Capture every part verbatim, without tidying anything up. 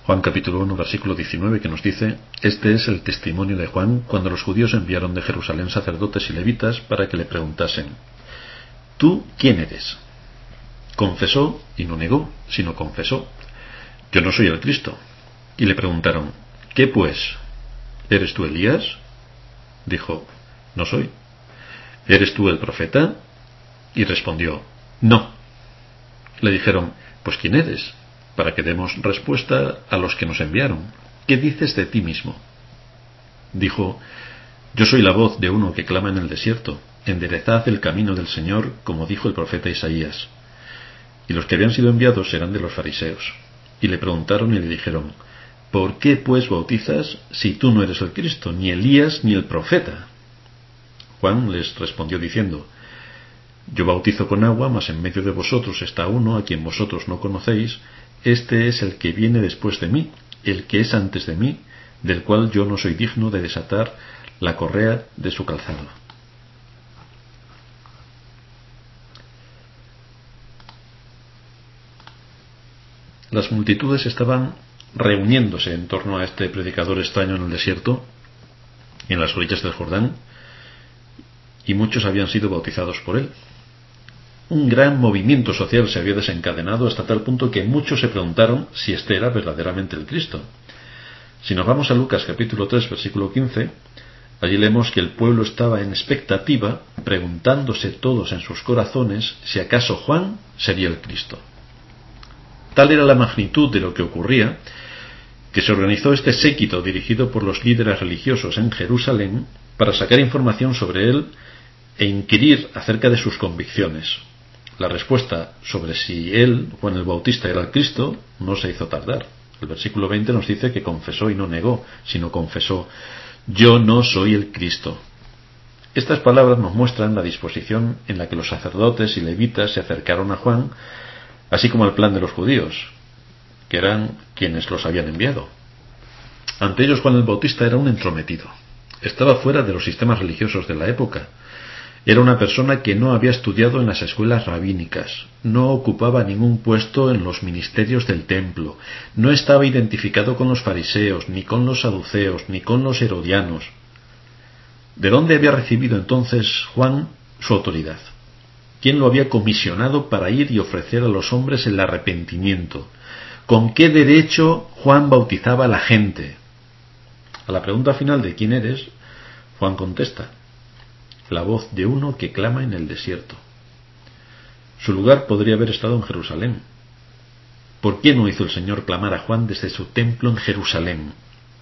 Juan capítulo uno versículo diecinueve, que nos dice: este es el testimonio de Juan cuando los judíos enviaron de Jerusalén sacerdotes y levitas para que le preguntasen: ¿tú quién eres? Confesó y no negó, sino confesó: yo no soy el Cristo. Y le preguntaron: ¿qué pues? ¿Eres tú Elías? Dijo: no soy. ¿Eres tú el profeta? Y respondió: no. Le dijeron: pues ¿quién eres? Para que demos respuesta a los que nos enviaron. ¿Qué dices de ti mismo? Dijo: yo soy la voz de uno que clama en el desierto: enderezad el camino del Señor, como dijo el profeta Isaías. Y los que habían sido enviados eran de los fariseos. Y le preguntaron y le dijeron: ¿por qué pues bautizas si tú no eres el Cristo, ni Elías, ni el profeta? Juan les respondió diciendo: yo bautizo con agua, mas en medio de vosotros está uno a quien vosotros no conocéis. Este es el que viene después de mí, el que es antes de mí, del cual yo no soy digno de desatar la correa de su calzado. Las multitudes estaban reuniéndose en torno a este predicador extraño en el desierto, en las orillas del Jordán, y muchos habían sido bautizados por él. Un gran movimiento social se había desencadenado hasta tal punto que muchos se preguntaron si este era verdaderamente el Cristo. Si nos vamos a Lucas capítulo tres versículo quince, allí leemos que el pueblo estaba en expectativa, preguntándose todos en sus corazones si acaso Juan sería el Cristo. Tal era la magnitud de lo que ocurría, que se organizó este séquito dirigido por los líderes religiosos en Jerusalén para sacar información sobre él e inquirir acerca de sus convicciones. La respuesta sobre si él, Juan el Bautista, era el Cristo, no se hizo tardar. El versículo veinte nos dice que confesó y no negó, sino confesó: yo no soy el Cristo. Estas palabras nos muestran la disposición en la que los sacerdotes y levitas se acercaron a Juan, así como al plan de los judíos, que eran quienes los habían enviado. Ante ellos, Juan el Bautista era un entrometido. Estaba fuera de los sistemas religiosos de la época. Era una persona que no había estudiado en las escuelas rabínicas, no ocupaba ningún puesto en los ministerios del templo, no estaba identificado con los fariseos, ni con los saduceos, ni con los herodianos. ¿De dónde había recibido entonces Juan su autoridad? ¿Quién lo había comisionado para ir y ofrecer a los hombres el arrepentimiento? ¿Con qué derecho Juan bautizaba a la gente? A la pregunta final de ¿quién eres?, Juan contesta: la voz de uno que clama en el desierto. Su lugar podría haber estado en Jerusalén. ¿Por qué no hizo el Señor clamar a Juan desde su templo en Jerusalén?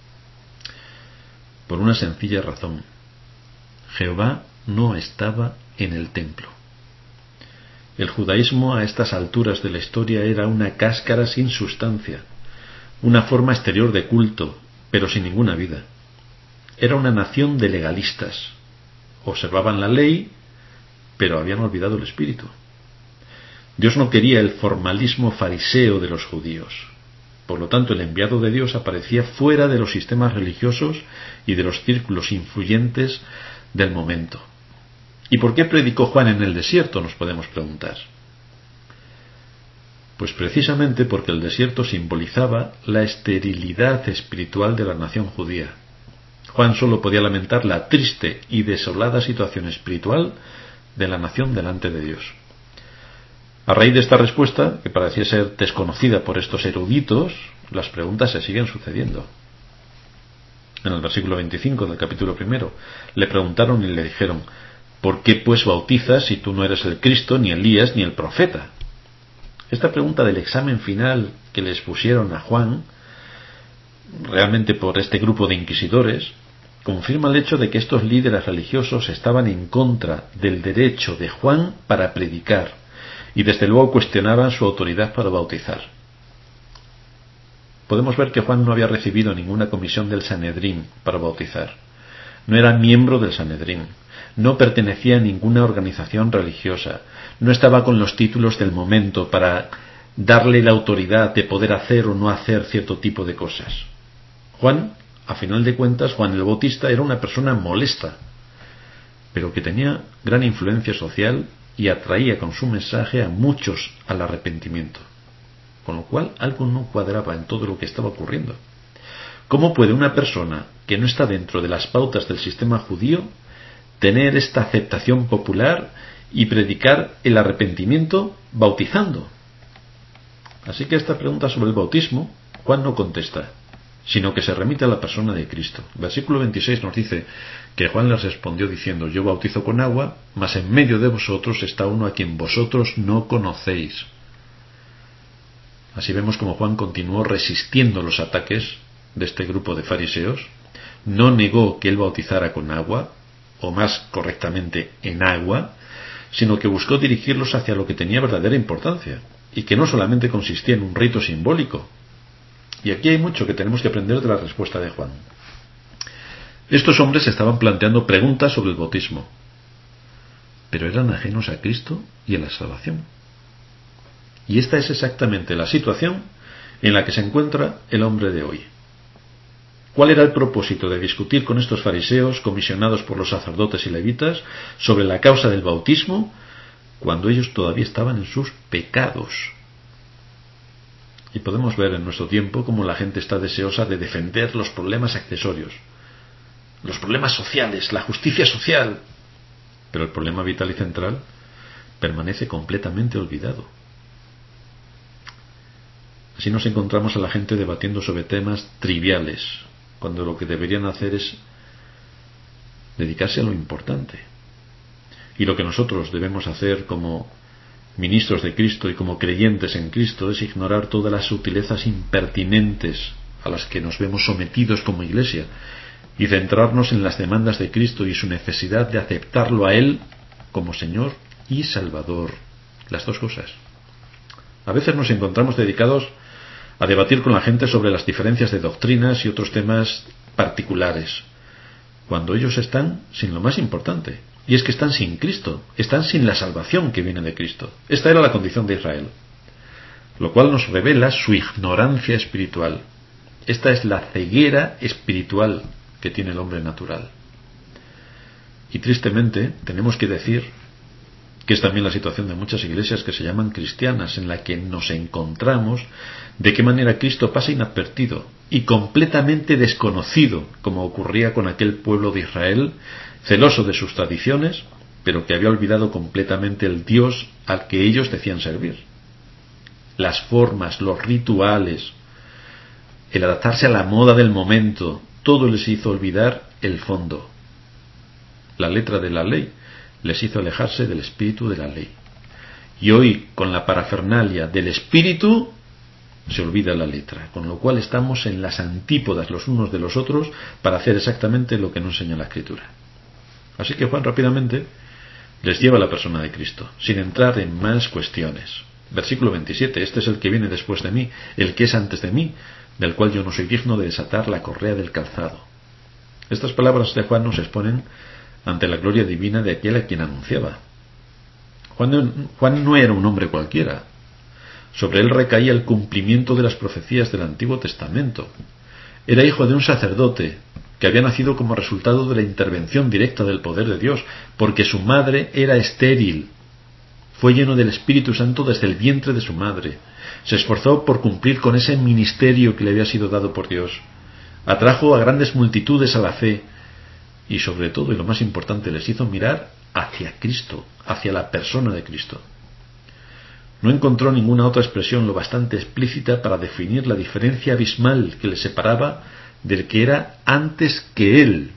Por una sencilla razón: Jehová no estaba en el templo. El judaísmo a estas alturas de la historia era una cáscara sin sustancia, una forma exterior de culto, pero sin ninguna vida. Era una nación de legalistas. Observaban la ley, pero habían olvidado el espíritu. Dios no quería el formalismo fariseo de los judíos. Por lo tanto, el enviado de Dios aparecía fuera de los sistemas religiosos y de los círculos influyentes del momento. ¿Y por qué predicó Juan en el desierto?, nos podemos preguntar. Pues precisamente porque el desierto simbolizaba la esterilidad espiritual de la nación judía. Juan solo podía lamentar la triste y desolada situación espiritual de la nación delante de Dios. A raíz de esta respuesta, que parecía ser desconocida por estos eruditos, las preguntas se siguen sucediendo. En el versículo veinticinco del capítulo primero, le preguntaron y le dijeron: ¿por qué pues bautizas si tú no eres el Cristo, ni Elías, ni el profeta? Esta pregunta del examen final que les pusieron a Juan, realmente por este grupo de inquisidores, confirma el hecho de que estos líderes religiosos estaban en contra del derecho de Juan para predicar y desde luego cuestionaban su autoridad para bautizar. Podemos ver que Juan no había recibido ninguna comisión del Sanedrín para bautizar. No era miembro del Sanedrín, no pertenecía a ninguna organización religiosa, no estaba con los títulos del momento para darle la autoridad de poder hacer o no hacer cierto tipo de cosas. Juan, a final de cuentas, Juan el Bautista era una persona molesta, pero que tenía gran influencia social y atraía con su mensaje a muchos al arrepentimiento. con lo cual algo no cuadraba en todo lo que estaba ocurriendo. ¿Cómo puede una persona que no está dentro de las pautas del sistema judío tener esta aceptación popular y predicar el arrepentimiento bautizando? Así que esta pregunta sobre el bautismo, Juan no contesta, sino que se remite a la persona de Cristo. El versículo veintiséis nos dice que Juan les respondió diciendo: yo bautizo con agua, mas en medio de vosotros está uno a quien vosotros no conocéis. Así vemos como Juan continuó resistiendo los ataques de este grupo de fariseos, no negó que él bautizara con agua, o más correctamente en agua, sino que buscó dirigirlos hacia lo que tenía verdadera importancia, y que no solamente consistía en un rito simbólico. Y aquí hay mucho que tenemos que aprender de la respuesta de Juan. Estos hombres estaban planteando preguntas sobre el bautismo, pero eran ajenos a Cristo y a la salvación. Y esta es exactamente la situación en la que se encuentra el hombre de hoy. ¿Cuál era el propósito de discutir con estos fariseos comisionados por los sacerdotes y levitas sobre la causa del bautismo cuando ellos todavía estaban en sus pecados? Y podemos ver en nuestro tiempo cómo la gente está deseosa de defender los problemas accesorios, los problemas sociales, la justicia social, pero el problema vital y central permanece completamente olvidado. Así nos encontramos a la gente debatiendo sobre temas triviales, cuando lo que deberían hacer es dedicarse a lo importante. Y lo que nosotros debemos hacer como ministros de Cristo y como creyentes en Cristo es ignorar todas las sutilezas impertinentes a las que nos vemos sometidos como Iglesia y centrarnos en las demandas de Cristo y su necesidad de aceptarlo a Él como Señor y Salvador. Las dos cosas. A veces nos encontramos dedicados a debatir con la gente sobre las diferencias de doctrinas y otros temas particulares, cuando ellos están sin lo más importante, y es que están sin Cristo, están sin la salvación que viene de Cristo. Esta era la condición de Israel, lo cual nos revela su ignorancia espiritual. Esta es la ceguera espiritual que tiene el hombre natural. Y tristemente tenemos que decir que es también la situación de muchas iglesias que se llaman cristianas, en la que nos encontramos de qué manera Cristo pasa inadvertido y completamente desconocido, como ocurría con aquel pueblo de Israel, celoso de sus tradiciones, pero que había olvidado completamente el Dios al que ellos decían servir. Las formas, los rituales, el adaptarse a la moda del momento, todo les hizo olvidar el fondo. La letra de la ley les hizo alejarse del espíritu de la ley. Y hoy, con la parafernalia del espíritu, se olvida la letra, con lo cual estamos en las antípodas los unos de los otros para hacer exactamente lo que nos enseña la Escritura. Así que Juan rápidamente les lleva a la persona de Cristo, sin entrar en más cuestiones. Versículo veintisiete: este es el que viene después de mí, el que es antes de mí, del cual yo no soy digno de desatar la correa del calzado. Estas palabras de Juan nos exponen ante la gloria divina de aquel a quien anunciaba. Juan no, Juan no era un hombre cualquiera. Sobre él recaía el cumplimiento de las profecías del Antiguo Testamento. Era hijo de un sacerdote que había nacido como resultado de la intervención directa del poder de Dios, porque su madre era estéril. Fue lleno del Espíritu Santo desde el vientre de su madre. Se esforzó por cumplir con ese ministerio que le había sido dado por Dios. Atrajo a grandes multitudes a la fe. Y sobre todo, y lo más importante, les hizo mirar hacia Cristo, hacia la persona de Cristo. No encontró ninguna otra expresión lo bastante explícita para definir la diferencia abismal que le separaba del que era antes que él.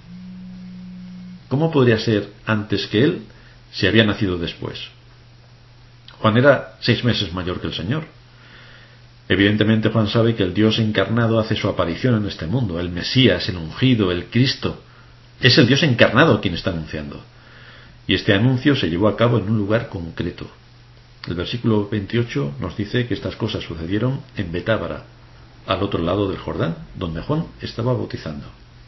¿Cómo podría ser antes que él si había nacido después? Juan era seis meses mayor que el Señor. Evidentemente Juan sabe que el Dios encarnado hace su aparición en este mundo, el Mesías, el ungido, el Cristo. Es el Dios encarnado quien está anunciando. Y este anuncio se llevó a cabo en un lugar concreto. El versículo veintiocho nos dice que estas cosas sucedieron en Betábara, al otro lado del Jordán, donde Juan estaba bautizando.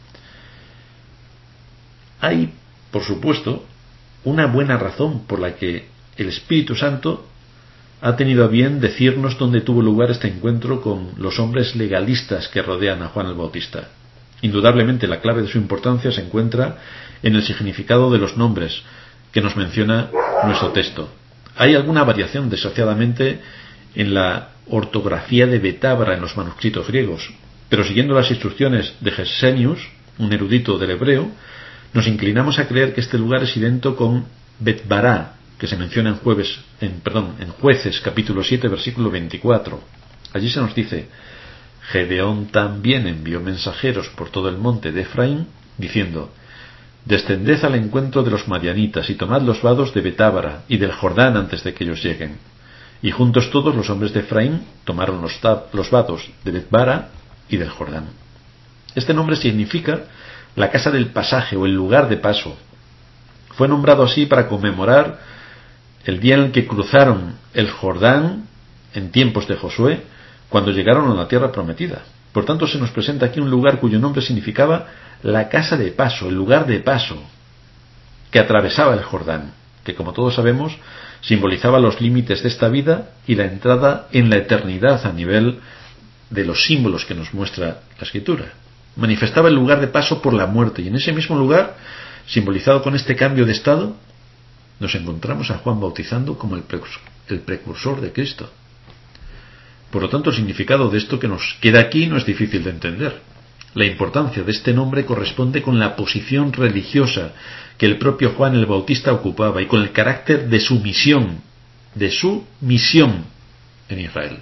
Hay, por supuesto, una buena razón por la que el Espíritu Santo ha tenido a bien decirnos dónde tuvo lugar este encuentro con los hombres legalistas que rodean a Juan el Bautista. Indudablemente la clave de su importancia se encuentra en el significado de los nombres que nos menciona nuestro texto. Hay alguna variación desgraciadamente en la ortografía de Betábara en los manuscritos griegos, pero siguiendo las instrucciones de Gesenius, un erudito del hebreo, nos inclinamos a creer que este lugar es idéntico con Bet-Bará, que se menciona en, jueves, en, perdón, en Jueces capítulo siete versículo veinticuatro. Allí se nos dice: Gedeón también envió mensajeros por todo el monte de Efraín, diciendo: Descended al encuentro de los madianitas y tomad los vados de Betábara y del Jordán antes de que ellos lleguen. Y juntos todos los hombres de Efraín tomaron los, los vados de Betbara y del Jordán. Este nombre significa la casa del pasaje o el lugar de paso. Fue nombrado así para conmemorar el día en el que cruzaron el Jordán en tiempos de Josué, cuando llegaron a la tierra prometida. Por tanto, se nos presenta aquí un lugar cuyo nombre significaba la casa de paso, el lugar de paso que atravesaba el Jordán, que, como todos sabemos, simbolizaba los límites de esta vida y la entrada en la eternidad a nivel de los símbolos que nos muestra la Escritura. Manifestaba el lugar de paso por la muerte, y en ese mismo lugar, simbolizado con este cambio de estado, nos encontramos a Juan bautizando como el precursor, el precursor de Cristo. Por lo tanto, el significado de esto que nos queda aquí no es difícil de entender. La importancia de este nombre corresponde con la posición religiosa que el propio Juan el Bautista ocupaba y con el carácter de su misión, de su misión en Israel.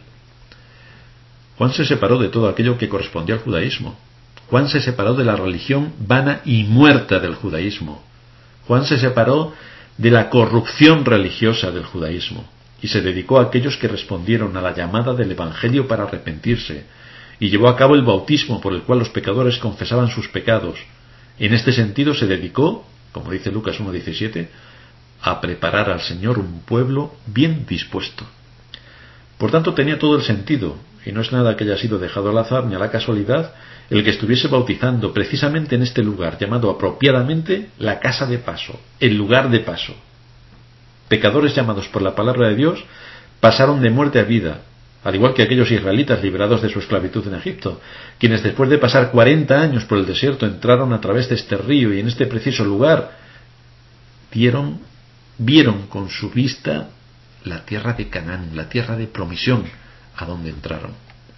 Juan se separó de todo aquello que correspondía al judaísmo. Juan se separó de la religión vana y muerta del judaísmo. Juan se separó de la corrupción religiosa del judaísmo y se dedicó a aquellos que respondieron a la llamada del Evangelio para arrepentirse, y llevó a cabo el bautismo por el cual los pecadores confesaban sus pecados. En este sentido se dedicó, como dice Lucas uno diecisiete, a preparar al Señor un pueblo bien dispuesto. Por tanto, tenía todo el sentido, y no es nada que haya sido dejado al azar ni a la casualidad, el que estuviese bautizando precisamente en este lugar, llamado apropiadamente la casa de paso, el lugar de paso. Pecadores llamados por la palabra de Dios pasaron de muerte a vida, al igual que aquellos israelitas liberados de su esclavitud en Egipto, quienes después de pasar cuarenta años por el desierto entraron a través de este río y en este preciso lugar vieron, vieron con su vista la tierra de Canaán, la tierra de promisión, a donde entraron.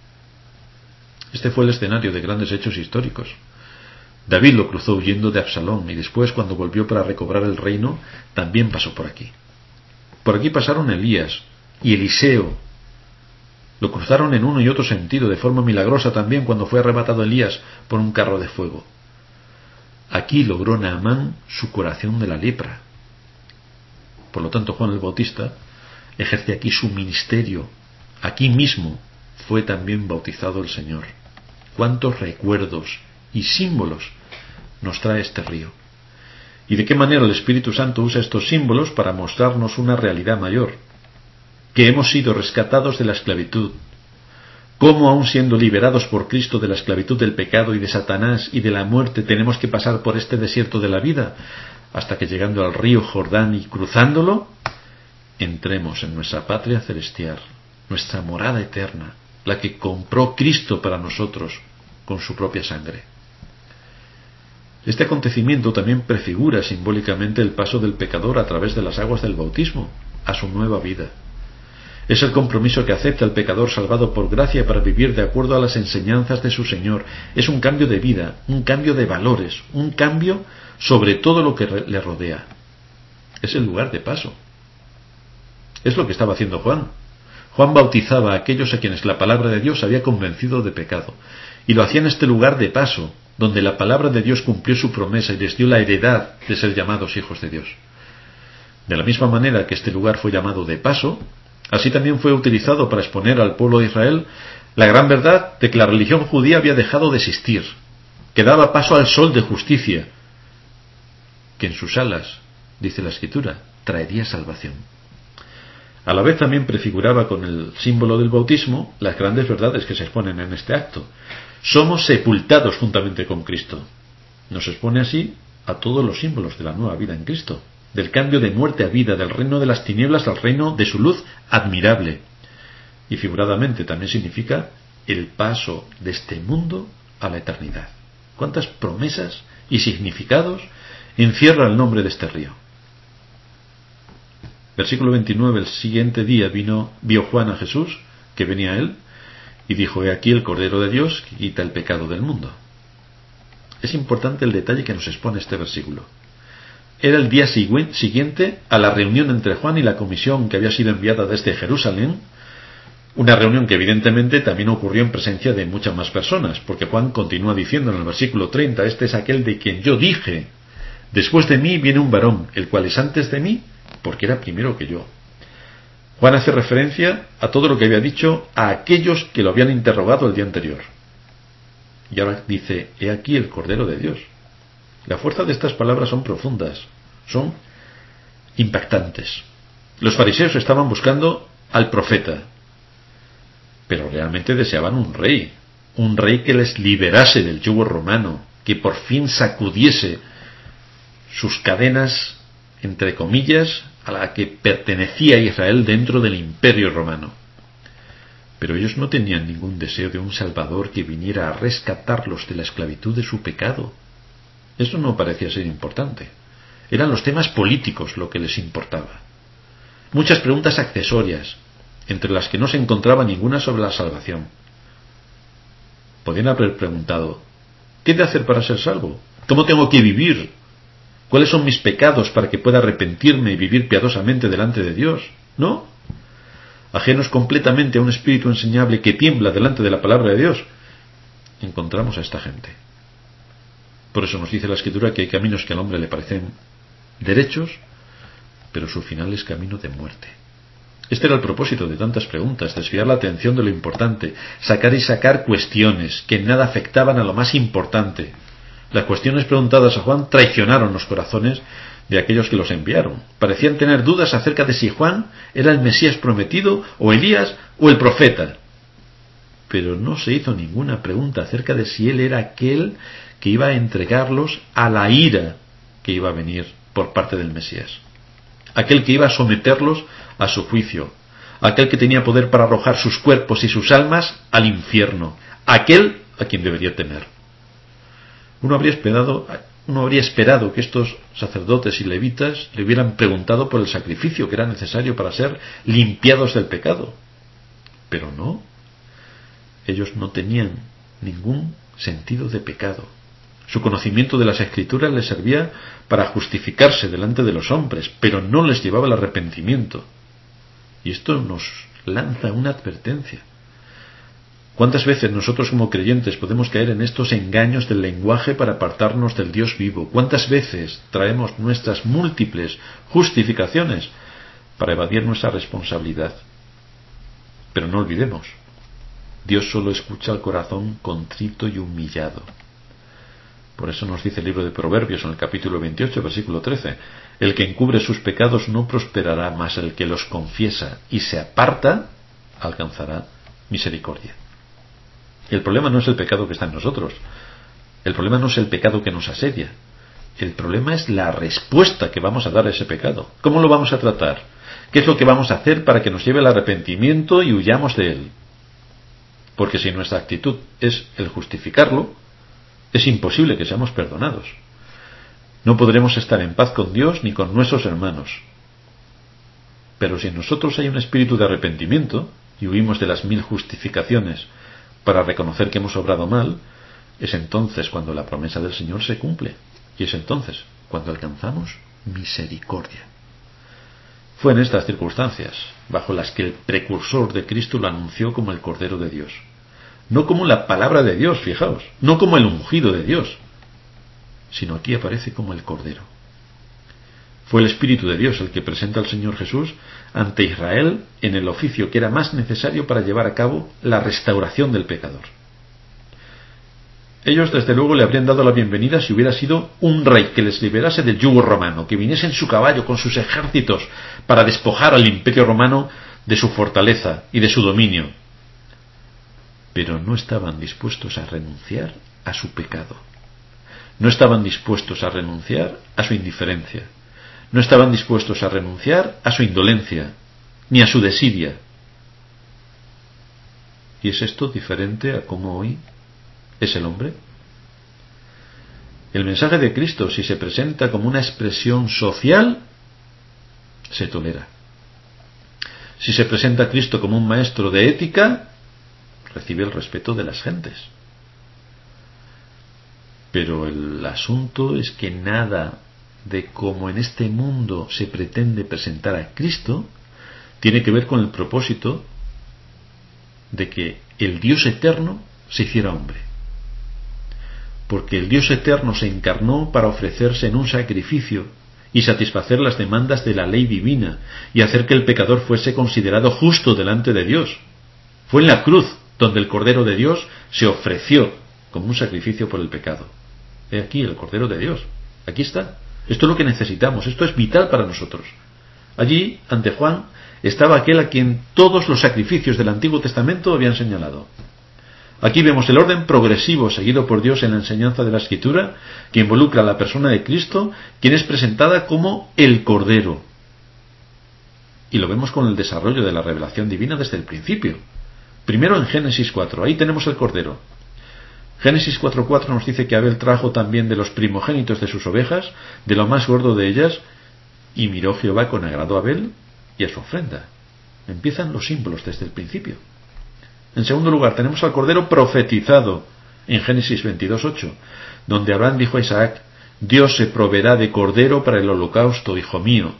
Este fue el escenario de grandes hechos históricos. David lo cruzó huyendo de Absalón y después, cuando volvió para recobrar el reino, también pasó por aquí. Por aquí pasaron Elías y Eliseo. Lo cruzaron en uno y otro sentido, de forma milagrosa también, cuando fue arrebatado Elías por un carro de fuego. Aquí logró Naamán su curación de la lepra. Por lo tanto, Juan el Bautista ejerce aquí su ministerio. Aquí mismo fue también bautizado el Señor. Cuántos recuerdos y símbolos nos trae este río. Y de qué manera el Espíritu Santo usa estos símbolos para mostrarnos una realidad mayor, que hemos sido rescatados de la esclavitud. Cómo, aun siendo liberados por Cristo de la esclavitud del pecado y de Satanás y de la muerte, tenemos que pasar por este desierto de la vida, hasta que, llegando al río Jordán y cruzándolo, entremos en nuestra patria celestial, nuestra morada eterna, la que compró Cristo para nosotros con su propia sangre. Este acontecimiento también prefigura simbólicamente el paso del pecador a través de las aguas del bautismo a su nueva vida. Es el compromiso que acepta el pecador salvado por gracia para vivir de acuerdo a las enseñanzas de su Señor. Es un cambio de vida, un cambio de valores, un cambio sobre todo lo que le rodea. Es el lugar de paso. Es lo que estaba haciendo Juan. Juan bautizaba a aquellos a quienes la palabra de Dios había convencido de pecado, y lo hacía en este lugar de paso, donde la palabra de Dios cumplió su promesa y les dio la heredad de ser llamados hijos de Dios. De la misma manera que este lugar fue llamado de paso, así también fue utilizado para exponer al pueblo de Israel la gran verdad de que la religión judía había dejado de existir, que daba paso al sol de justicia, que en sus alas, dice la Escritura, traería salvación. A la vez también prefiguraba con el símbolo del bautismo las grandes verdades que se exponen en este acto. Somos sepultados juntamente con Cristo. Nos expone así a todos los símbolos de la nueva vida en Cristo, del cambio de muerte a vida, del reino de las tinieblas al reino de su luz admirable. Y figuradamente también significa el paso de este mundo a la eternidad. ¿Cuántas promesas y significados encierra el nombre de este río? Versículo veintinueve. El siguiente día vino, vio Juan a Jesús que venía a él, y dijo: he aquí el Cordero de Dios que quita el pecado del mundo. Es importante el detalle que nos expone este versículo. Era el día siguiente a la reunión entre Juan y la comisión que había sido enviada desde Jerusalén, una reunión que evidentemente también ocurrió en presencia de muchas más personas, porque Juan continúa diciendo en el versículo treinta: este es aquel de quien yo dije: después de mí viene un varón, el cual es antes de mí, porque era primero que yo. Juan hace referencia a todo lo que había dicho a aquellos que lo habían interrogado el día anterior. Y ahora dice: he aquí el Cordero de Dios. La fuerza de estas palabras son profundas, son impactantes. Los fariseos estaban buscando al profeta, pero realmente deseaban un rey, un rey que les liberase del yugo romano, que por fin sacudiese sus cadenas, entre comillas, a la que pertenecía Israel dentro del imperio romano. Pero ellos no tenían ningún deseo de un Salvador que viniera a rescatarlos de la esclavitud de su pecado. Eso no parecía ser importante. Eran los temas políticos lo que les importaba. Muchas preguntas accesorias, entre las que no se encontraba ninguna sobre la salvación. Podían haber preguntado: ¿qué he de hacer para ser salvo? ¿Cómo tengo que vivir? ¿Cuáles son mis pecados para que pueda arrepentirme y vivir piadosamente delante de Dios? ¿No? Ajenos completamente a un espíritu enseñable que tiembla delante de la palabra de Dios, encontramos a esta gente. Por eso nos dice la Escritura que hay caminos que al hombre le parecen derechos, pero su final es camino de muerte. Este era el propósito de tantas preguntas: desviar la atención de lo importante, sacar y sacar cuestiones que en nada afectaban a lo más importante. Las cuestiones preguntadas a Juan traicionaron los corazones de aquellos que los enviaron. Parecían tener dudas acerca de si Juan era el Mesías prometido, o Elías, o el profeta. Pero no se hizo ninguna pregunta acerca de si él era aquel que iba a entregarlos a la ira que iba a venir por parte del Mesías, aquel que iba a someterlos a su juicio, aquel que tenía poder para arrojar sus cuerpos y sus almas al infierno, aquel a quien debería temer. Uno habría esperado, uno habría esperado que estos sacerdotes y levitas le hubieran preguntado por el sacrificio que era necesario para ser limpiados del pecado. Pero no. Ellos no tenían ningún sentido de pecado. Su conocimiento de las Escrituras les servía para justificarse delante de los hombres, pero no les llevaba al arrepentimiento. Y esto nos lanza una advertencia. ¿Cuántas veces nosotros como creyentes podemos caer en estos engaños del lenguaje para apartarnos del Dios vivo? ¿Cuántas veces traemos nuestras múltiples justificaciones para evadir nuestra responsabilidad? Pero no olvidemos, Dios solo escucha al corazón contrito y humillado. Por eso nos dice el libro de Proverbios en el capítulo veintiocho, versículo trece: el que encubre sus pecados no prosperará, mas el que los confiesa y se aparta alcanzará misericordia. El problema no es el pecado que está en nosotros. El problema no es el pecado que nos asedia. El problema es la respuesta que vamos a dar a ese pecado. ¿Cómo lo vamos a tratar? ¿Qué es lo que vamos a hacer para que nos lleve al arrepentimiento y huyamos de él? Porque si nuestra actitud es el justificarlo, es imposible que seamos perdonados. No podremos estar en paz con Dios ni con nuestros hermanos. Pero si en nosotros hay un espíritu de arrepentimiento y huimos de las mil justificaciones para reconocer que hemos obrado mal, es entonces cuando la promesa del Señor se cumple, y es entonces cuando alcanzamos misericordia. Fue en estas circunstancias bajo las que el precursor de Cristo lo anunció como el Cordero de Dios. No como la palabra de Dios, fijaos, no como el ungido de Dios, sino aquí aparece como el Cordero. Fue el Espíritu de Dios el que presenta al Señor Jesús ante Israel en el oficio que era más necesario para llevar a cabo la restauración del pecador. Ellos desde luego le habrían dado la bienvenida si hubiera sido un rey que les liberase del yugo romano, que viniese en su caballo con sus ejércitos para despojar al imperio romano de su fortaleza y de su dominio. Pero no estaban dispuestos a renunciar a su pecado. No estaban dispuestos a renunciar a su indiferencia. No estaban dispuestos a renunciar a su indolencia, ni a su desidia. ¿Y es esto diferente a cómo hoy es el hombre? El mensaje de Cristo, si se presenta como una expresión social, se tolera. Si se presenta a Cristo como un maestro de ética, recibe el respeto de las gentes. Pero el asunto es que nada de cómo en este mundo se pretende presentar a Cristo tiene que ver con el propósito de que el Dios eterno se hiciera hombre. Porque el Dios eterno se encarnó para ofrecerse en un sacrificio y satisfacer las demandas de la ley divina y hacer que el pecador fuese considerado justo delante de Dios. Fue en la cruz donde el Cordero de Dios se ofreció como un sacrificio por el pecado. He aquí el Cordero de Dios. Aquí está. Esto es lo que necesitamos. Esto es vital para nosotros. Allí, ante Juan, estaba aquel a quien todos los sacrificios del Antiguo Testamento habían señalado. Aquí vemos el orden progresivo seguido por Dios en la enseñanza de la Escritura, que involucra a la persona de Cristo, quien es presentada como el Cordero. Y lo vemos con el desarrollo de la revelación divina desde el principio. Primero en Génesis cuatro, ahí tenemos el Cordero. Génesis cuatro cuatro nos dice que Abel trajo también de los primogénitos de sus ovejas, de lo más gordo de ellas, y miró Jehová con agrado a Abel y a su ofrenda. Empiezan los símbolos desde el principio. En segundo lugar, tenemos al Cordero profetizado en Génesis veintidós ocho, donde Abraham dijo a Isaac: Dios se proveerá de cordero para el holocausto, hijo mío.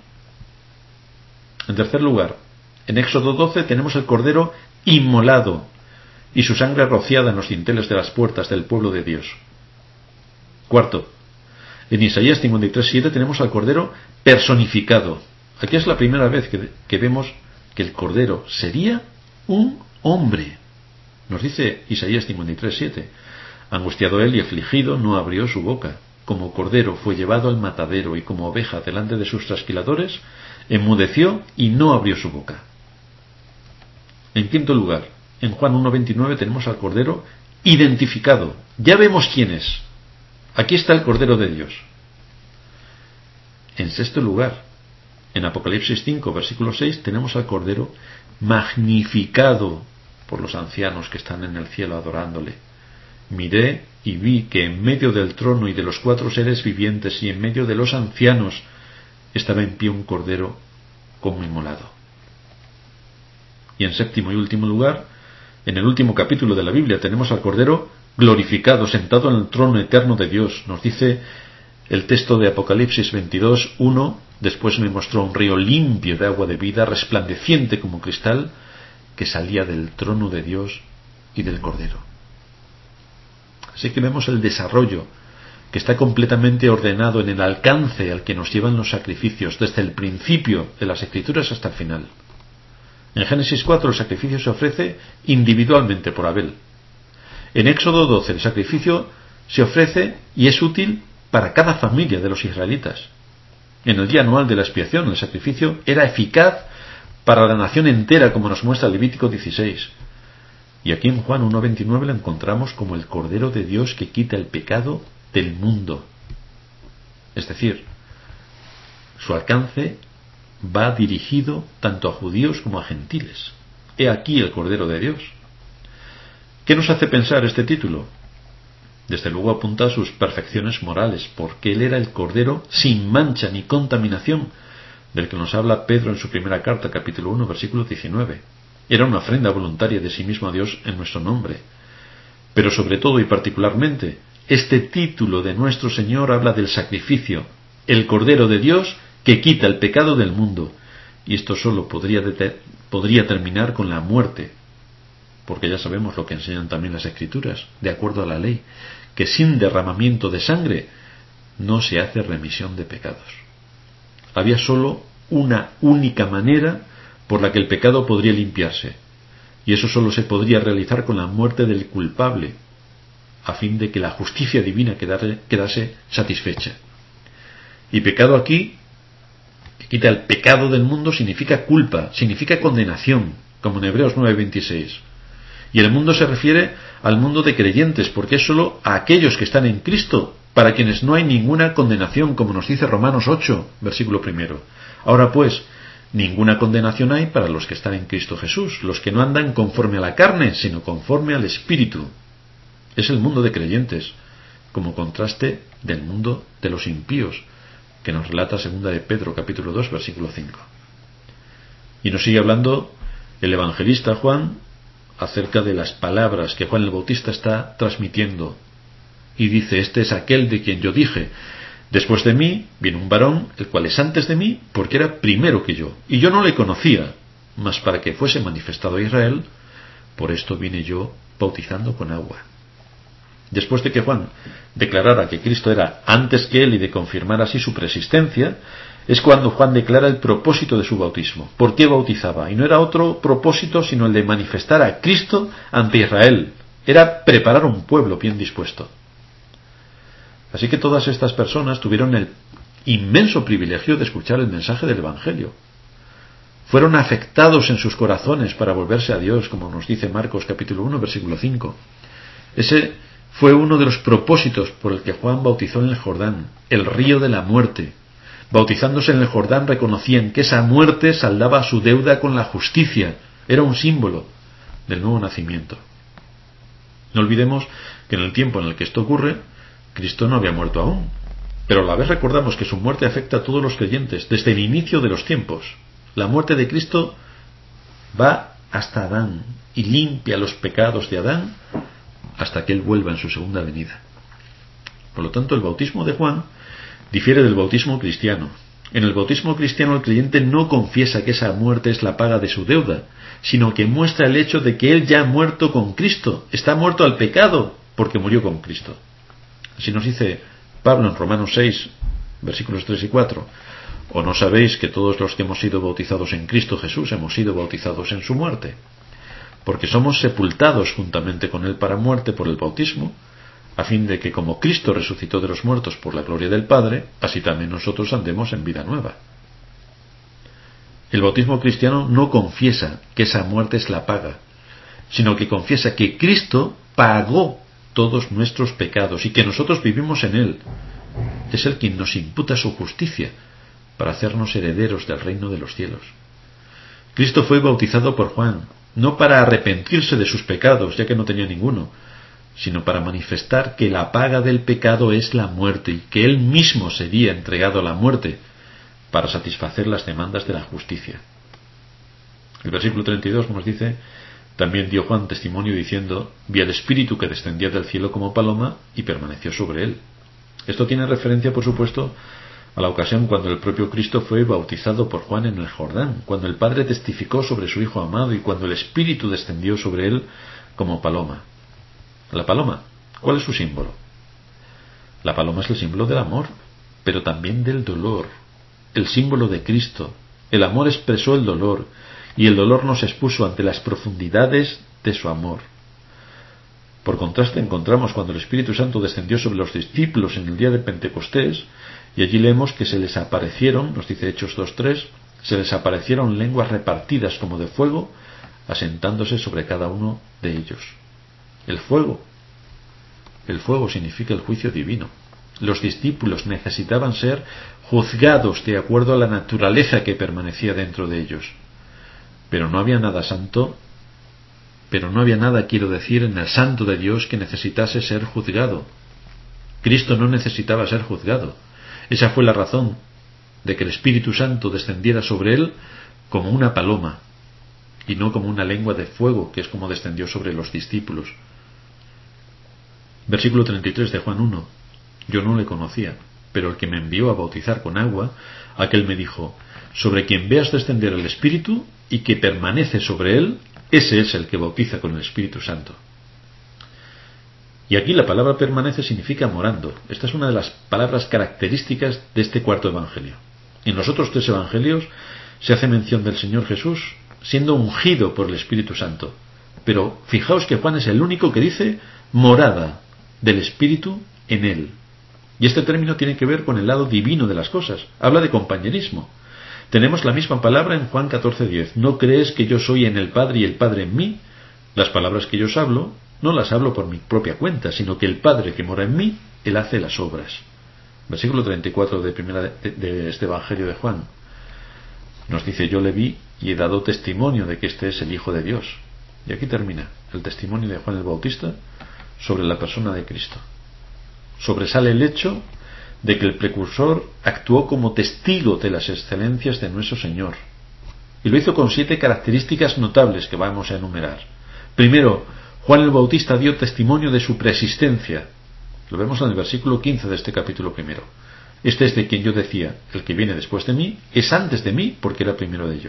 En tercer lugar, en Éxodo doce tenemos el Cordero inmolado y su sangre rociada en los dinteles de las puertas del pueblo de Dios. Cuarto, en Isaías cincuenta y tres siete tenemos al Cordero personificado. Aquí es la primera vez que, que vemos que el Cordero sería un hombre. Nos dice Isaías cincuenta y tres siete: Angustiado él y afligido, no abrió su boca. Como cordero fue llevado al matadero, y como oveja delante de sus trasquiladores, enmudeció y no abrió su boca. En quinto lugar, en Juan uno veintinueve tenemos al Cordero identificado. Ya vemos quién es. Aquí está el Cordero de Dios. En sexto lugar, en Apocalipsis cinco, versículo seis, tenemos al Cordero magnificado por los ancianos que están en el cielo adorándole. Miré y vi que en medio del trono y de los cuatro seres vivientes y en medio de los ancianos estaba en pie un Cordero como inmolado. Y en séptimo y último lugar, en el último capítulo de la Biblia tenemos al Cordero glorificado, sentado en el trono eterno de Dios. Nos dice el texto de Apocalipsis veintidós uno: después me mostró un río limpio de agua de vida, resplandeciente como cristal, que salía del trono de Dios y del Cordero. Así que vemos el desarrollo que está completamente ordenado en el alcance al que nos llevan los sacrificios desde el principio de las Escrituras hasta el final. En Génesis cuatro el sacrificio se ofrece individualmente por Abel. En Éxodo doce el sacrificio se ofrece y es útil para cada familia de los israelitas. En el día anual de la expiación el sacrificio era eficaz para la nación entera, como nos muestra Levítico dieciséis. Y aquí en Juan uno veintinueve lo encontramos como el Cordero de Dios que quita el pecado del mundo. Es decir, su alcance va dirigido tanto a judíos como a gentiles. He aquí el Cordero de Dios. ¿Qué nos hace pensar este título? Desde luego apunta a sus perfecciones morales, porque él era el Cordero sin mancha ni contaminación, del que nos habla Pedro en su primera carta, capítulo uno, versículo diecinueve. Era una ofrenda voluntaria de sí mismo a Dios en nuestro nombre. Pero sobre todo y particularmente, este título de nuestro Señor habla del sacrificio, el Cordero de Dios que quita el pecado del mundo. Y esto solo podría, deter- podría terminar con la muerte, porque ya sabemos lo que enseñan también las Escrituras, de acuerdo a la ley, que sin derramamiento de sangre no se hace remisión de pecados. Había solo una única manera por la que el pecado podría limpiarse, y eso solo se podría realizar con la muerte del culpable, a fin de que la justicia divina quedase, quedase satisfecha. Y pecado aquí, que quita el pecado del mundo, significa culpa, significa condenación, como en Hebreos nueve veintiséis. Y el mundo se refiere al mundo de creyentes, porque es solo a aquellos que están en Cristo, para quienes no hay ninguna condenación, como nos dice Romanos ocho, versículo primero. Ahora pues, ninguna condenación hay para los que están en Cristo Jesús, los que no andan conforme a la carne, sino conforme al Espíritu. Es el mundo de creyentes, como contraste del mundo de los impíos, que nos relata segunda de Pedro, capítulo dos, versículo cinco. Y nos sigue hablando el evangelista Juan acerca de las palabras que Juan el Bautista está transmitiendo. Y dice, este es aquel de quien yo dije, después de mí viene un varón, el cual es antes de mí, porque era primero que yo. Y yo no le conocía, mas para que fuese manifestado a Israel, por esto vine yo bautizando con agua. Después de que Juan declarara que Cristo era antes que él y de confirmar así su preexistencia, es cuando Juan declara el propósito de su bautismo. ¿Por qué bautizaba? Y no era otro propósito sino el de manifestar a Cristo ante Israel. Era preparar un pueblo bien dispuesto. Así que todas estas personas tuvieron el inmenso privilegio de escuchar el mensaje del Evangelio. Fueron afectados en sus corazones para volverse a Dios, como nos dice Marcos capítulo uno, versículo cinco. Ese fue uno de los propósitos por el que Juan bautizó en el Jordán, el río de la muerte. Bautizándose en el Jordán reconocían que esa muerte saldaba su deuda con la justicia. Era un símbolo del nuevo nacimiento. No olvidemos que en el tiempo en el que esto ocurre, Cristo no había muerto aún. Pero a la vez recordamos que su muerte afecta a todos los creyentes desde el inicio de los tiempos. La muerte de Cristo va hasta Adán y limpia los pecados de Adán hasta que Él vuelva en su segunda venida. Por lo tanto, el bautismo de Juan difiere del bautismo cristiano. En el bautismo cristiano el creyente no confiesa que esa muerte es la paga de su deuda, sino que muestra el hecho de que él ya ha muerto con Cristo, está muerto al pecado porque murió con Cristo. Así nos dice Pablo en Romanos seis, versículos tres y cuatro. ¿O no sabéis que todos los que hemos sido bautizados en Cristo Jesús hemos sido bautizados en su muerte? Porque somos sepultados juntamente con él para muerte por el bautismo, a fin de que como Cristo resucitó de los muertos por la gloria del Padre, así también nosotros andemos en vida nueva. El bautismo cristiano no confiesa que esa muerte es la paga, sino que confiesa que Cristo pagó todos nuestros pecados y que nosotros vivimos en Él. Es Él quien nos imputa su justicia para hacernos herederos del reino de los cielos. Cristo fue bautizado por Juan, no para arrepentirse de sus pecados, ya que no tenía ninguno, sino para manifestar que la paga del pecado es la muerte y que Él mismo sería entregado a la muerte para satisfacer las demandas de la justicia. El versículo treinta y dos nos dice, también dio Juan testimonio diciendo, vi al Espíritu que descendía del cielo como paloma y permaneció sobre él. Esto tiene referencia, por supuesto, a la ocasión cuando el propio Cristo fue bautizado por Juan en el Jordán, cuando el Padre testificó sobre su Hijo amado y cuando el Espíritu descendió sobre él como paloma. La paloma, ¿cuál es su símbolo? La paloma es el símbolo del amor, pero también del dolor, el símbolo de Cristo. El amor expresó el dolor, y el dolor nos expuso ante las profundidades de su amor. Por contraste, encontramos cuando el Espíritu Santo descendió sobre los discípulos en el día de Pentecostés, y allí leemos que se les aparecieron, nos dice Hechos dos tres, se les aparecieron lenguas repartidas como de fuego, asentándose sobre cada uno de ellos. El fuego. El fuego significa el juicio divino. Los discípulos necesitaban ser juzgados de acuerdo a la naturaleza que permanecía dentro de ellos. Pero no había nada santo, pero no había nada, quiero decir, en el santo de Dios que necesitase ser juzgado. Cristo no necesitaba ser juzgado. Esa fue la razón de que el Espíritu Santo descendiera sobre él como una paloma y no como una lengua de fuego, que es como descendió sobre los discípulos. Versículo treinta y tres de Juan uno. Yo no le conocía, pero el que me envió a bautizar con agua, aquel me dijo, sobre quien veas descender el Espíritu y que permanece sobre él, ese es el que bautiza con el Espíritu Santo. Y aquí la palabra permanece significa morando. Esta es una de las palabras características de este cuarto evangelio. En los otros tres evangelios se hace mención del Señor Jesús siendo ungido por el Espíritu Santo. Pero fijaos que Juan es el único que dice morada del Espíritu en él. Y este término tiene que ver con el lado divino de las cosas. Habla de compañerismo. Tenemos la misma palabra en Juan catorce diez. ¿No crees que yo soy en el Padre y el Padre en mí? Las palabras que yo os hablo, no las hablo por mi propia cuenta, sino que el Padre que mora en mí, Él hace las obras. Versículo treinta y cuatro de, primera de, de este Evangelio de Juan. Nos dice, yo le vi y he dado testimonio de que este es el Hijo de Dios. Y aquí termina el testimonio de Juan el Bautista sobre la persona de Cristo. Sobresale el hecho de que el precursor actuó como testigo de las excelencias de nuestro Señor. Y lo hizo con siete características notables que vamos a enumerar. Primero, Juan el Bautista dio testimonio de su preexistencia. Lo vemos en el versículo quince de este capítulo primero. Este es de quien yo decía, el que viene después de mí, es antes de mí porque era primero de yo.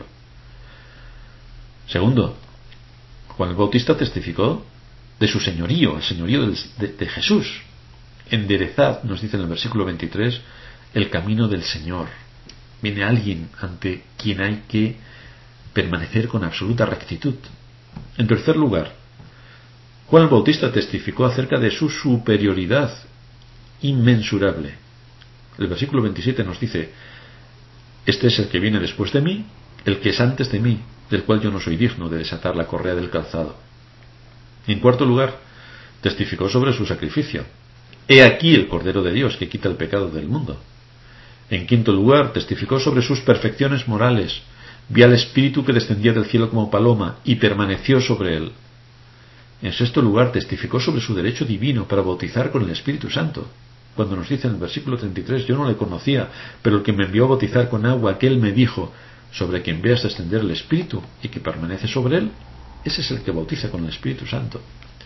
Segundo, Juan el Bautista testificó de su señorío, el señorío de, de, de Jesús. Enderezad, nos dice en el versículo veintitrés, el camino del Señor. Viene alguien ante quien hay que permanecer con absoluta rectitud. En tercer lugar, Juan el Bautista testificó acerca de su superioridad inmensurable. El versículo veintisiete nos dice: este es el que viene después de mí, el que es antes de mí, del cual yo no soy digno de desatar la correa del calzado. En cuarto lugar, testificó sobre su sacrificio. He aquí el Cordero de Dios que quita el pecado del mundo. En quinto lugar, testificó sobre sus perfecciones morales. Vi al Espíritu que descendía del cielo como paloma y permaneció sobre él. En sexto lugar, testificó sobre su derecho divino para bautizar con el Espíritu Santo. Cuando nos dice en el versículo treinta y tres, yo no le conocía, pero el que me envió a bautizar con agua, aquel me dijo, sobre quien veas descender el Espíritu y que permanece sobre él, ese es el que bautiza con el Espíritu Santo.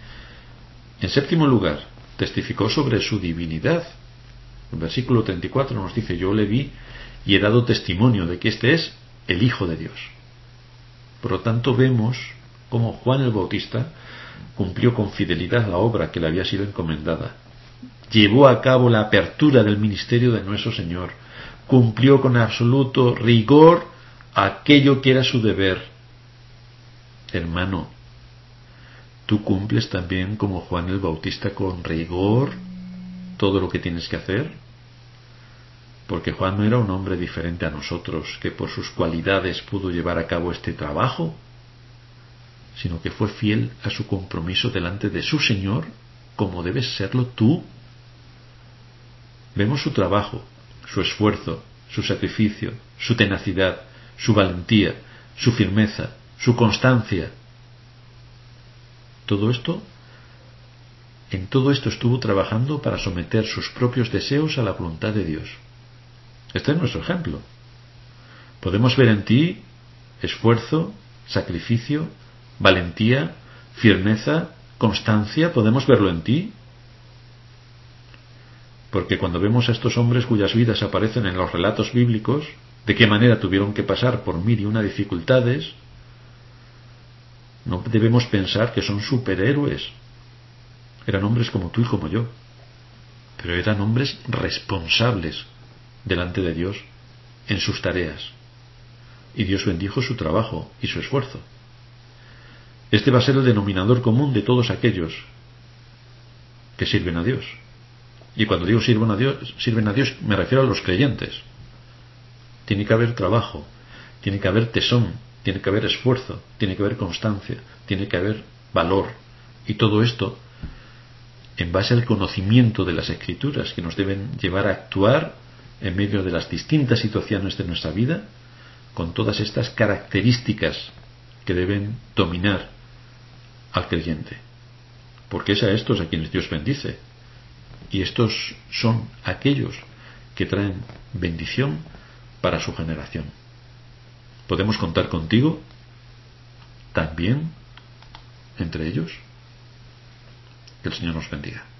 En séptimo lugar, testificó sobre su divinidad. El versículo treinta y cuatro nos dice: yo le vi y he dado testimonio de que este es el Hijo de Dios. Por lo tanto, vemos cómo Juan el Bautista cumplió con fidelidad la obra que le había sido encomendada. Llevó a cabo la apertura del ministerio de nuestro Señor. Cumplió con absoluto rigor aquello que era su deber. Hermano, ¿tú cumples también como Juan el Bautista con rigor todo lo que tienes que hacer? Porque Juan no era un hombre diferente a nosotros, que por sus cualidades pudo llevar a cabo este trabajo, sino que fue fiel a su compromiso delante de su Señor, como debes serlo tú. Vemos su trabajo, su esfuerzo, su sacrificio, su tenacidad, su valentía, su firmeza, su constancia. Todo esto, en todo esto estuvo trabajando para someter sus propios deseos a la voluntad de Dios. Este es nuestro ejemplo. Podemos ver en ti esfuerzo, sacrificio, valentía, firmeza, constancia. Podemos verlo en ti. Porque cuando vemos a estos hombres cuyas vidas aparecen en los relatos bíblicos, de qué manera tuvieron que pasar por mil y una dificultades, no debemos pensar que son superhéroes. Eran hombres como tú y como yo, pero eran hombres responsables delante de Dios en sus tareas. Y Dios bendijo su trabajo y su esfuerzo. Este va a ser el denominador común de todos aquellos que sirven a Dios. Y cuando digo sirven a Dios, sirven a Dios, me refiero a los creyentes. Tiene que haber trabajo, tiene que haber tesón, tiene que haber esfuerzo, tiene que haber constancia, tiene que haber valor. Y todo esto en base al conocimiento de las Escrituras, que nos deben llevar a actuar en medio de las distintas situaciones de nuestra vida, con todas estas características que deben dominar al creyente. Porque es a estos a quienes Dios bendice. Y estos son aquellos que traen bendición para su generación. ¿Podemos contar contigo también entre ellos? Que el Señor nos bendiga.